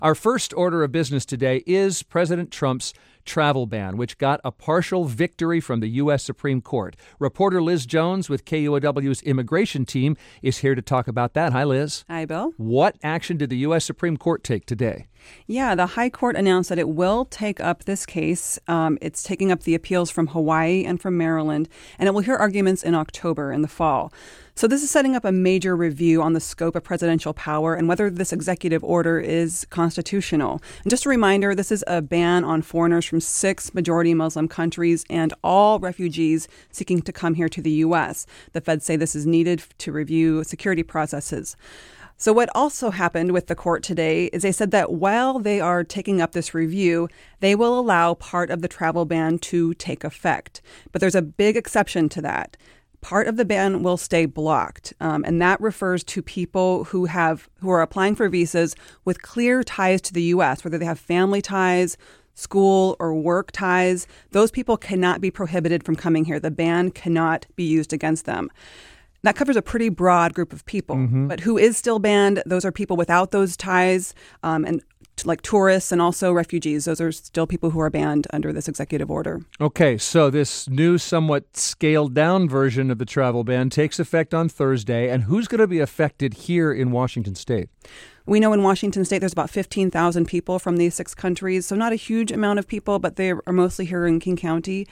Our first order of business today is President Trump's travel ban, which got a partial victory from the U.S. Supreme Court. Reporter Liz Jones with KUOW's immigration team is here to talk about that. Hi, Liz. Hi, Bill. What action did the U.S. Supreme Court take today? Yeah, the High Court announced that it will take up this case. It's taking up the appeals from Hawaii and from Maryland, and it will hear arguments in October in the fall. So this is setting up a major review on the scope of presidential power and whether this executive order is constitutional. And just a reminder, this is a ban on foreigners from 6 majority Muslim countries and all refugees seeking to come here to the U.S. The feds say this is needed to review security processes. So what also happened with the court today is they said that while they are taking up this review, they will allow part of the travel ban to take effect. But there's a big exception to that. Part of the ban will stay blocked, and that refers to people who are applying for visas with clear ties to the U.S., whether they have family ties, school or work ties. Those people cannot be prohibited from coming here. The ban cannot be used against them. That covers a pretty broad group of people. Mm-hmm. But who is still banned? Those are people without those ties, and like tourists and also refugees. Those are still people who are banned under this executive order. Okay, so this new, somewhat scaled-down version of the travel ban takes effect on Thursday. And who's going to be affected here in Washington State? We know in Washington State there's about 15,000 people from these 6 countries, so not a huge amount of people, but they are mostly here in King County.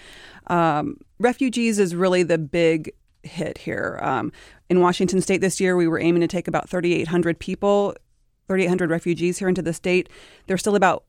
Refugees is really the big hit here. In Washington State this year, we were aiming to take about 3,800 people, 3,800 refugees here into the state. There's still about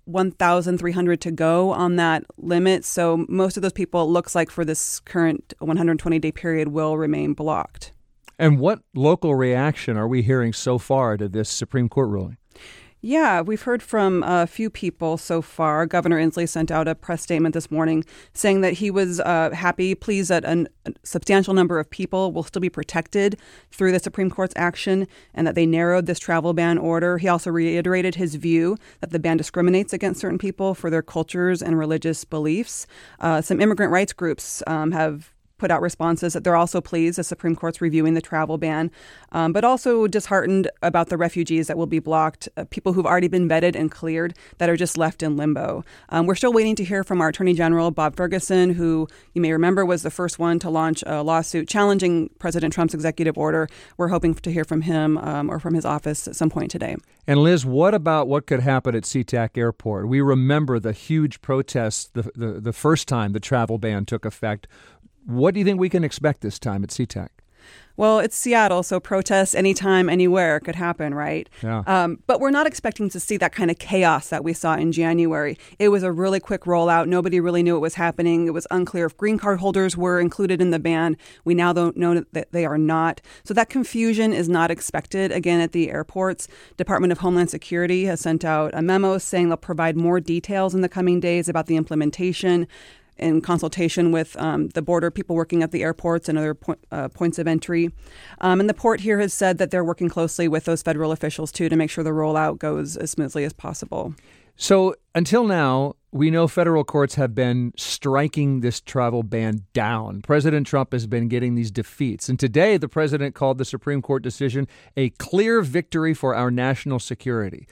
1,300 to go on that limit. So most of those people, it looks like for this current 120-day period, will remain blocked. And what local reaction are we hearing so far to this Supreme Court ruling? Yeah, we've heard from a few people so far. Governor Inslee sent out a press statement this morning saying that he was pleased that a substantial number of people will still be protected through the Supreme Court's action and that they narrowed this travel ban order. He also reiterated his view that the ban discriminates against certain people for their cultures and religious beliefs. Some immigrant rights groups have put out responses that they're also pleased the Supreme Court's reviewing the travel ban, but also disheartened about the refugees that will be blocked, people who've already been vetted and cleared that are just left in limbo. We're still waiting to hear from our Attorney General, Bob Ferguson, who you may remember was the first one to launch a lawsuit challenging President Trump's executive order. We're hoping to hear from him or from his office at some point today. And Liz, what about what could happen at SeaTac Airport? We remember the huge protests the first time the travel ban took effect. What do you think we can expect this time at SeaTac? Well, it's Seattle, so protests anytime, anywhere could happen, right? Yeah. But we're not expecting to see that kind of chaos that we saw in January. It was a really quick rollout. Nobody really knew what was happening. It was unclear if green card holders were included in the ban. We now don't know that they are not. So that confusion is not expected again at the airports. Department of Homeland Security has sent out a memo saying they'll provide more details in the coming days about the implementation in consultation with the border people working at the airports and other points of entry. And the port here has said that they're working closely with those federal officials, too, to make sure the rollout goes as smoothly as possible. So until now, we know federal courts have been striking this travel ban down. President Trump has been getting these defeats. And today, the president called the Supreme Court decision a clear victory for our national security.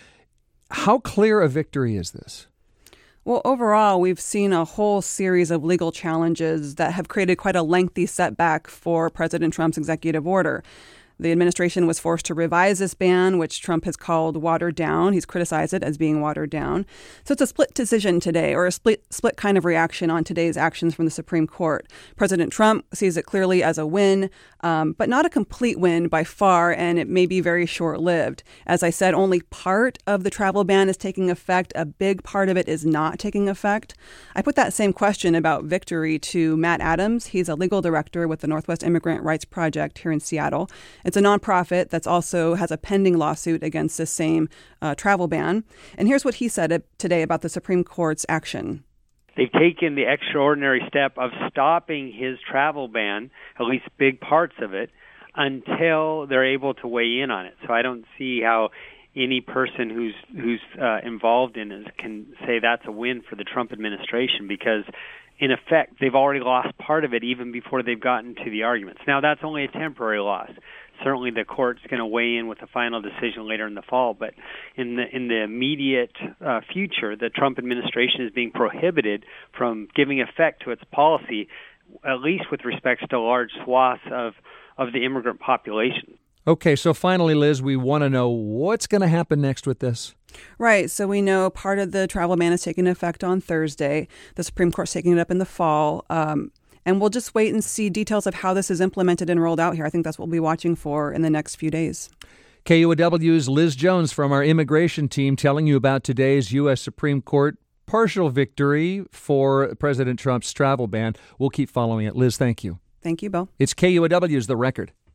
How clear a victory is this? Well, overall, we've seen a whole series of legal challenges that have created quite a lengthy setback for President Trump's executive order. The administration was forced to revise this ban, which Trump has called watered down. He's criticized it as being watered down. So it's a split decision today, or a split kind of reaction on today's actions from the Supreme Court. President Trump sees it clearly as a win, but not a complete win by far, and it may be very short-lived. As I said, only part of the travel ban is taking effect. A big part of it is not taking effect. I put that same question about victory to Matt Adams. He's a legal director with the Northwest Immigrant Rights Project here in Seattle. It's a nonprofit that's also has a pending lawsuit against this same travel ban. And here's what he said today about the Supreme Court's action. They've taken the extraordinary step of stopping his travel ban, at least big parts of it, until they're able to weigh in on it. So I don't see how any person who's involved in it can say that's a win for the Trump administration, because in effect, they've already lost part of it even before they've gotten to the arguments. Now, that's only a temporary loss. certainly the court's going to weigh in with a final decision later in the fall. But in the immediate future, the Trump administration is being prohibited from giving effect to its policy, at least with respect to large swaths of the immigrant population. Okay, so finally, Liz, we want to know what's going to happen next with this. Right. So we know part of the travel ban is taking effect on Thursday. The Supreme Court's taking it up in the fall. And we'll just wait and see details of how this is implemented and rolled out here. I think that's what we'll be watching for in the next few days. KUOW's Liz Jones from our immigration team telling you about today's U.S. Supreme Court partial victory for President Trump's travel ban. We'll keep following it. Liz, thank you. Thank you, Bill. It's KUOW's The Record.